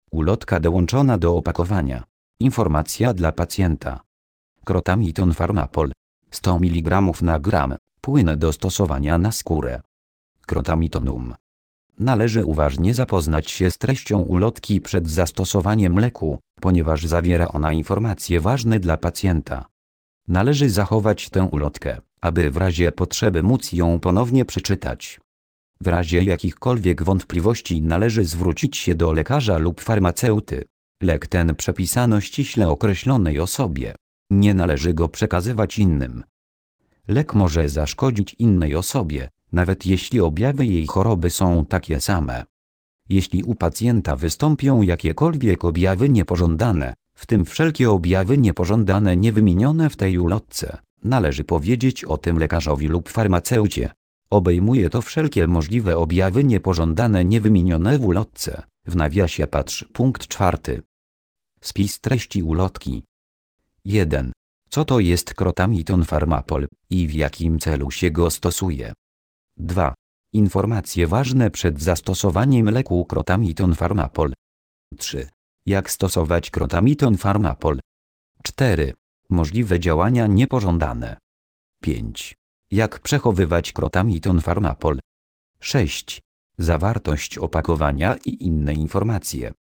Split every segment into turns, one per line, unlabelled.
Ulotka dołączona do opakowania. Informacja dla pacjenta. Crotamiton Pharmapol. 100 mg na gram. Płyn do stosowania na skórę. Crotamitonum. Należy uważnie zapoznać się z treścią ulotki przed zastosowaniem leku, ponieważ zawiera ona informacje ważne dla pacjenta. Należy zachować tę ulotkę, aby w razie potrzeby móc ją ponownie przeczytać. W razie jakichkolwiek wątpliwości należy zwrócić się do lekarza lub farmaceuty. Lek ten przepisano ściśle określonej osobie. Nie należy go przekazywać innym. Lek może zaszkodzić innej osobie, nawet jeśli objawy jej choroby są takie same. Jeśli u pacjenta wystąpią jakiekolwiek objawy niepożądane, w tym wszelkie objawy niepożądane niewymienione w tej ulotce, należy powiedzieć o tym lekarzowi lub farmaceucie. Obejmuje to wszelkie możliwe objawy niepożądane niewymienione w ulotce. W nawiasie patrz punkt 4. Spis treści ulotki. 1. Co to jest Crotamiton Pharmapol i w jakim celu się go stosuje? 2. Informacje ważne przed zastosowaniem leku Crotamiton Pharmapol. 3. Jak stosować Crotamiton Pharmapol? 4. Możliwe działania niepożądane. 5. Jak przechowywać Crotamiton Pharmapol? 6. Zawartość opakowania i inne informacje.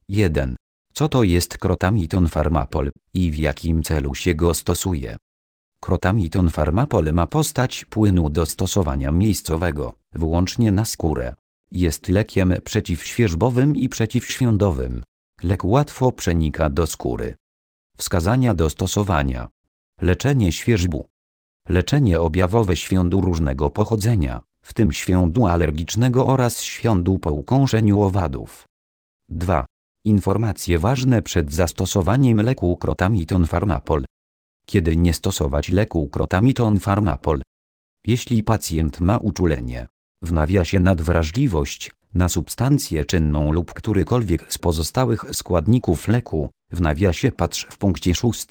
1. Co to jest Crotamiton Pharmapol i w jakim celu się go stosuje? Crotamiton Pharmapol ma postać płynu do stosowania miejscowego, wyłącznie na skórę. Jest lekiem przeciwświerzbowym i przeciwświądowym. Lek łatwo przenika do skóry. Wskazania do stosowania. Leczenie świerzbu. Leczenie objawowe świądu różnego pochodzenia, w tym świądu alergicznego oraz świądu po ukąszeniu owadów. 2. Informacje ważne przed zastosowaniem leku Crotamiton Pharmapol. Kiedy nie stosować leku Crotamiton Pharmapol? Jeśli pacjent ma uczulenie, w nawiasie nadwrażliwość, na substancję czynną lub którykolwiek z pozostałych składników leku, w nawiasie patrz w punkcie 6.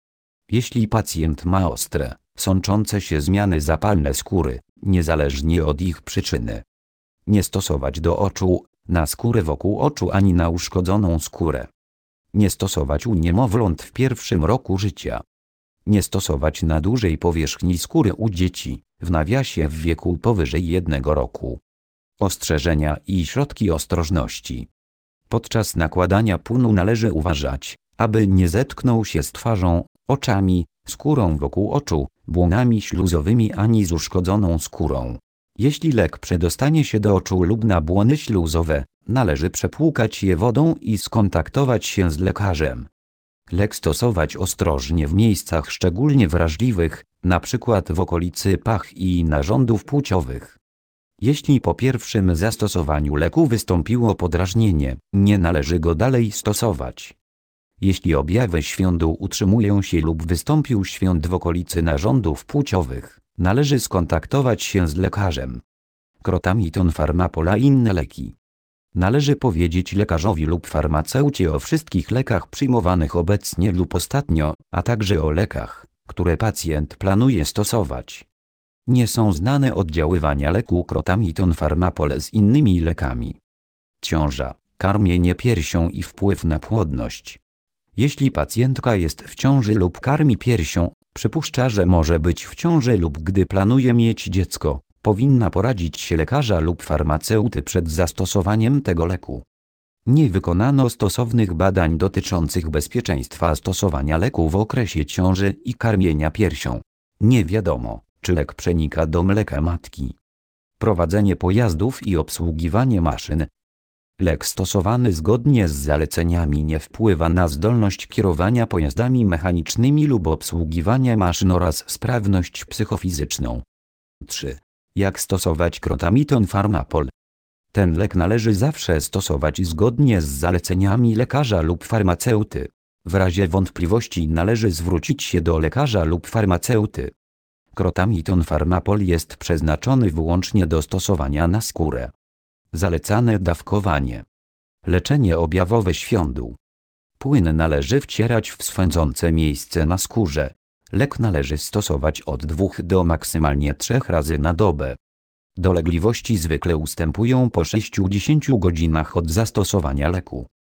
Jeśli pacjent ma ostre, sączące się zmiany zapalne skóry, niezależnie od ich przyczyny. Nie stosować do oczu, na skórę wokół oczu ani na uszkodzoną skórę. Nie stosować u niemowląt w pierwszym roku życia. Nie stosować na dużej powierzchni skóry u dzieci, w nawiasie w wieku powyżej 1 roku. Ostrzeżenia i środki ostrożności. Podczas nakładania płynu należy uważać, aby nie zetknął się z twarzą, oczami, skórą wokół oczu, błonami śluzowymi ani z uszkodzoną skórą. Jeśli lek przedostanie się do oczu lub na błony śluzowe, należy przepłukać je wodą i skontaktować się z lekarzem. Lek stosować ostrożnie w miejscach szczególnie wrażliwych, np. w okolicy pach i narządów płciowych. Jeśli po pierwszym zastosowaniu leku wystąpiło podrażnienie, nie należy go dalej stosować. Jeśli objawy świądu utrzymują się lub wystąpił świąd w okolicy narządów płciowych, należy skontaktować się z lekarzem. Crotamiton Pharmapol i inne leki. Należy powiedzieć lekarzowi lub farmaceucie o wszystkich lekach przyjmowanych obecnie lub ostatnio, a także o lekach, które pacjent planuje stosować. Nie są znane oddziaływania leku Crotamiton Pharmapol z innymi lekami. Ciąża, karmienie piersią i wpływ na płodność. Jeśli pacjentka jest w ciąży lub karmi piersią, przypuszcza, że może być w ciąży lub gdy planuje mieć dziecko, powinna poradzić się lekarza lub farmaceuty przed zastosowaniem tego leku. Nie wykonano stosownych badań dotyczących bezpieczeństwa stosowania leku w okresie ciąży i karmienia piersią. Nie wiadomo, czy lek przenika do mleka matki. Prowadzenie pojazdów i obsługiwanie maszyn. Lek stosowany zgodnie z zaleceniami nie wpływa na zdolność kierowania pojazdami mechanicznymi lub obsługiwania maszyn oraz sprawność psychofizyczną. 3. Jak stosować Crotamiton Pharmapol? Ten lek należy zawsze stosować zgodnie z zaleceniami lekarza lub farmaceuty. W razie wątpliwości należy zwrócić się do lekarza lub farmaceuty. Crotamiton Pharmapol jest przeznaczony wyłącznie do stosowania na skórę. Zalecane dawkowanie. Leczenie objawowe świądu. Płyn należy wcierać w swędzące miejsce na skórze. Lek należy stosować od 2 do maksymalnie 3 razy na dobę. Dolegliwości zwykle ustępują po 6–10 godzinach od zastosowania leku.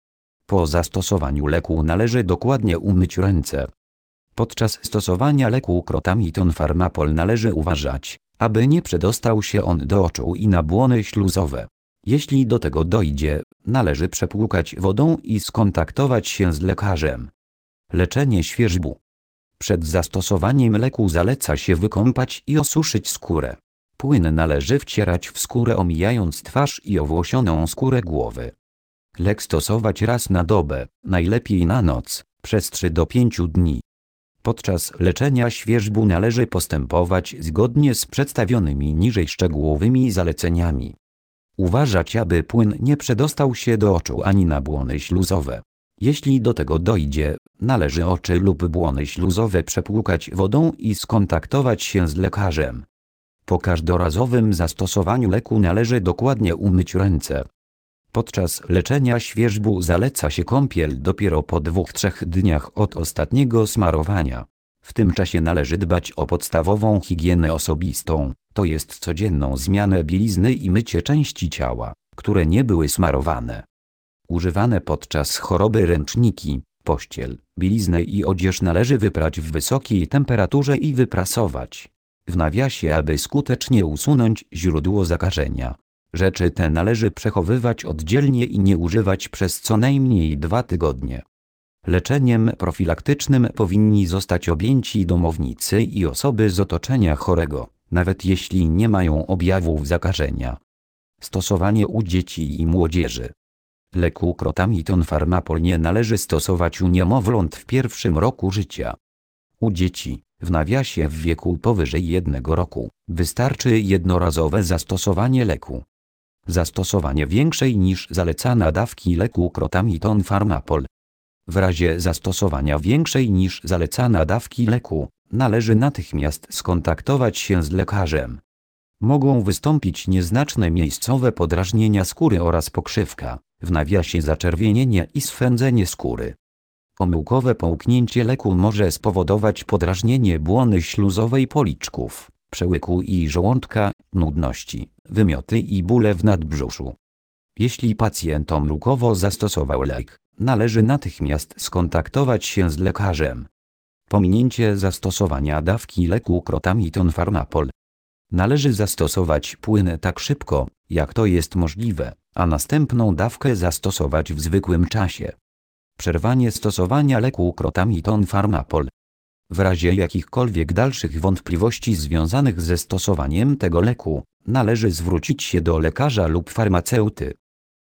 Po zastosowaniu leku należy dokładnie umyć ręce. Podczas stosowania leku Crotamiton Pharmapol należy uważać, aby nie przedostał się on do oczu i na błony śluzowe. Jeśli do tego dojdzie, należy przepłukać wodą i skontaktować się z lekarzem. Leczenie świerzbu. Przed zastosowaniem leku zaleca się wykąpać i osuszyć skórę. Płyn należy wcierać w skórę, omijając twarz i owłosioną skórę głowy. Lek stosować raz na dobę, najlepiej na noc, przez 3 do 5 dni. Podczas leczenia świerzbu należy postępować zgodnie z przedstawionymi niżej szczegółowymi zaleceniami. Uważać, aby płyn nie przedostał się do oczu ani na błony śluzowe. Jeśli do tego dojdzie, należy oczy lub błony śluzowe przepłukać wodą i skontaktować się z lekarzem. Po każdorazowym zastosowaniu leku należy dokładnie umyć ręce. Podczas leczenia świerzbu zaleca się kąpiel dopiero po 2–3 dniach od ostatniego smarowania. W tym czasie należy dbać o podstawową higienę osobistą, to jest codzienną zmianę bielizny i mycie części ciała, które nie były smarowane. Używane podczas choroby ręczniki, pościel, bieliznę i odzież należy wyprać w wysokiej temperaturze i wyprasować. W nawiasie, aby skutecznie usunąć źródło zakażenia. Rzeczy te należy przechowywać oddzielnie i nie używać przez co najmniej 2 tygodnie. Leczeniem profilaktycznym powinni zostać objęci domownicy i osoby z otoczenia chorego, nawet jeśli nie mają objawów zakażenia. Stosowanie u dzieci i młodzieży. Leku Crotamiton Pharmapol nie należy stosować u niemowląt w pierwszym roku życia. U dzieci, w nawiasie w wieku powyżej 1 roku, wystarczy jednorazowe zastosowanie leku. Zastosowanie większej niż zalecana dawki leku Crotamiton Pharmapol. W razie zastosowania większej niż zalecana dawki leku, należy natychmiast skontaktować się z lekarzem. Mogą wystąpić nieznaczne miejscowe podrażnienia skóry oraz pokrzywka, w nawiasie zaczerwienienie i swędzenie skóry. Omyłkowe połknięcie leku może spowodować podrażnienie błony śluzowej policzków, przełyku i żołądka, nudności, wymioty i bóle w nadbrzuszu. Jeśli pacjent omyłkowo zastosował lek, należy natychmiast skontaktować się z lekarzem. Pominięcie zastosowania dawki leku Crotamiton Pharmapol. Należy zastosować płyn tak szybko, jak to jest możliwe, a następną dawkę zastosować w zwykłym czasie. Przerwanie stosowania leku Crotamiton Pharmapol. W razie jakichkolwiek dalszych wątpliwości związanych ze stosowaniem tego leku, należy zwrócić się do lekarza lub farmaceuty.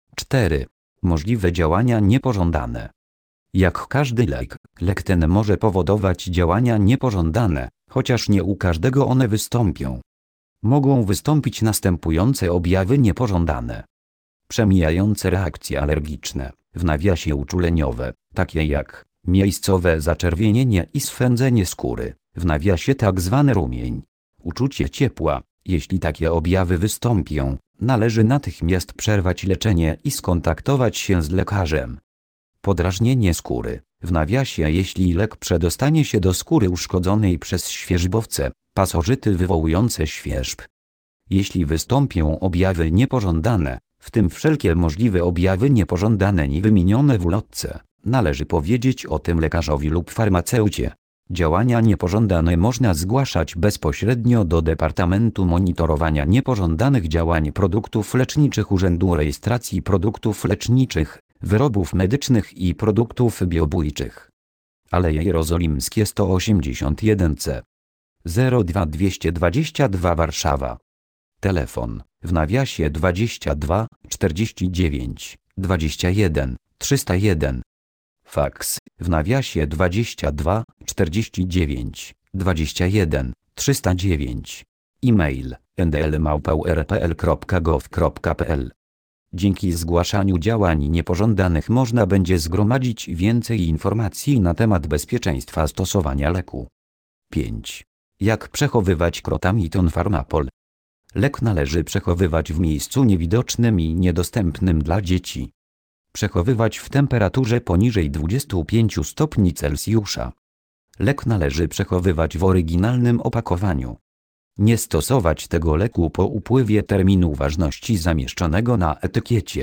4. Możliwe działania niepożądane. Jak każdy lek, lek ten może powodować działania niepożądane, chociaż nie u każdego one wystąpią. Mogą wystąpić następujące objawy niepożądane. Przemijające reakcje alergiczne, w nawiasie uczuleniowe, takie jak miejscowe zaczerwienienie i swędzenie skóry, w nawiasie tzw. rumień. Uczucie ciepła. Jeśli takie objawy wystąpią, należy natychmiast przerwać leczenie i skontaktować się z lekarzem. Podrażnienie skóry, w nawiasie jeśli lek przedostanie się do skóry uszkodzonej przez świerzbowce, pasożyty wywołujące świerzb. Jeśli wystąpią objawy niepożądane, w tym wszelkie możliwe objawy niepożądane niewymienione w ulotce, należy powiedzieć o tym lekarzowi lub farmaceucie. Działania niepożądane można zgłaszać bezpośrednio do Departamentu Monitorowania Niepożądanych Działań Produktów Leczniczych Urzędu Rejestracji Produktów Leczniczych, Wyrobów Medycznych i Produktów Biobójczych. Aleje Jerozolimskie 181C 02222 Warszawa. Telefon, w nawiasie 22 49 21 301. Faks, w nawiasie 22 49 21 309. E-mail ndl@rpl.gov.pl. Dzięki zgłaszaniu działań niepożądanych można będzie zgromadzić więcej informacji na temat bezpieczeństwa stosowania leku. 5. Jak przechowywać Crotamiton Pharmapol? Lek należy przechowywać w miejscu niewidocznym i niedostępnym dla dzieci. Przechowywać w temperaturze poniżej 25 stopni Celsjusza. Lek należy przechowywać w oryginalnym opakowaniu. Nie stosować tego leku po upływie terminu ważności zamieszczonego na etykiecie.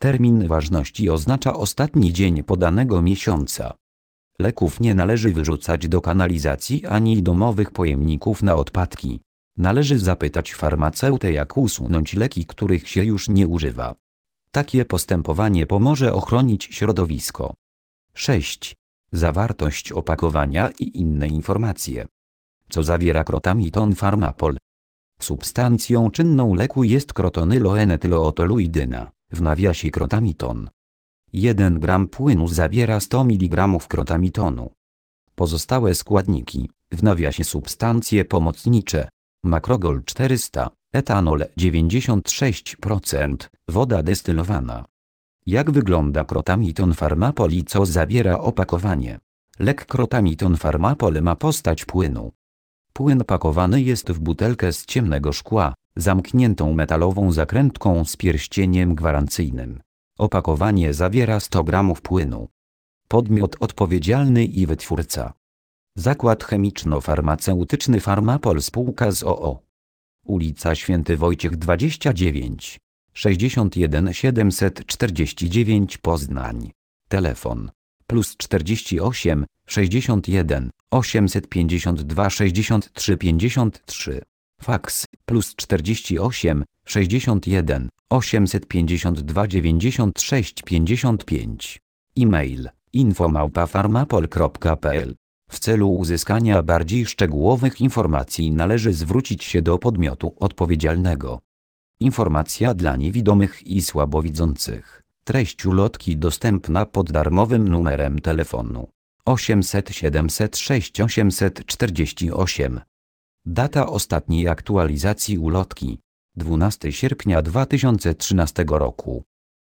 Termin ważności oznacza ostatni dzień podanego miesiąca. Leków nie należy wyrzucać do kanalizacji ani domowych pojemników na odpadki. Należy zapytać farmaceutę, jak usunąć leki, których się już nie używa. Takie postępowanie pomoże ochronić środowisko. 6. Zawartość opakowania i inne informacje. Co zawiera Crotamiton Pharmapol? Substancją czynną leku jest crotonyloenetylotoluidyna, w nawiasie Crotamiton. 1 gram płynu zawiera 100 mg Crotamitonu. Pozostałe składniki, w nawiasie substancje pomocnicze, makrogol 400, etanol 96%, woda destylowana. Jak wygląda Crotamiton Pharmapol i co zawiera opakowanie? Lek Crotamiton Pharmapol ma postać płynu. Płyn pakowany jest w butelkę z ciemnego szkła, zamkniętą metalową zakrętką z pierścieniem gwarancyjnym. Opakowanie zawiera 100 g płynu. Podmiot odpowiedzialny i wytwórca: Zakład Chemiczno-Farmaceutyczny Pharmapol spółka z o.o. Ulica Święty Wojciech 29, 61 749 Poznań. Telefon: +48 61 852 63 53. Faks: +48 61 852 96 55. E-mail: info@pharmapol.pl. W celu uzyskania bardziej szczegółowych informacji należy zwrócić się do podmiotu odpowiedzialnego. Informacja dla niewidomych i słabowidzących. Treść ulotki dostępna pod darmowym numerem telefonu 800 706 848. Data ostatniej aktualizacji ulotki: 12 sierpnia 2013 roku.